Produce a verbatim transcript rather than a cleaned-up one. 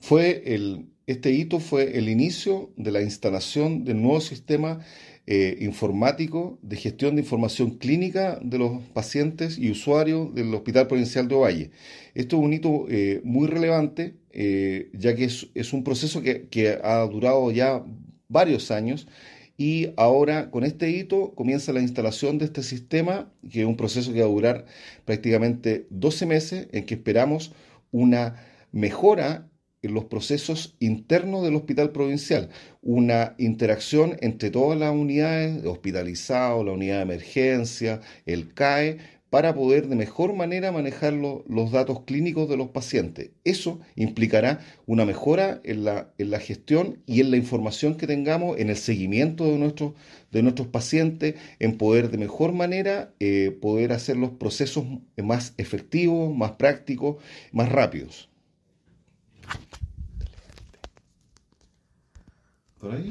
Fue el, este hito fue el inicio de la instalación del nuevo sistema eh, informático de gestión de información clínica de los pacientes y usuarios del Hospital Provincial de Ovalle. Esto es un hito eh, muy relevante, eh, ya que es, es un proceso que, que ha durado ya varios años y ahora con este hito comienza la instalación de este sistema, que es un proceso que va a durar prácticamente doce meses, en que esperamos una mejora en los procesos internos del hospital provincial, una interacción entre todas las unidades, hospitalizados, la unidad de emergencia, el C A E, para poder de mejor manera manejar lo- los datos clínicos de los pacientes. Eso implicará una mejora en la, en la gestión y en la información que tengamos, en el seguimiento de nuestros, de nuestros pacientes, en poder de mejor manera eh, poder hacer los procesos más efectivos, más prácticos, más rápidos. ¿Por ahí?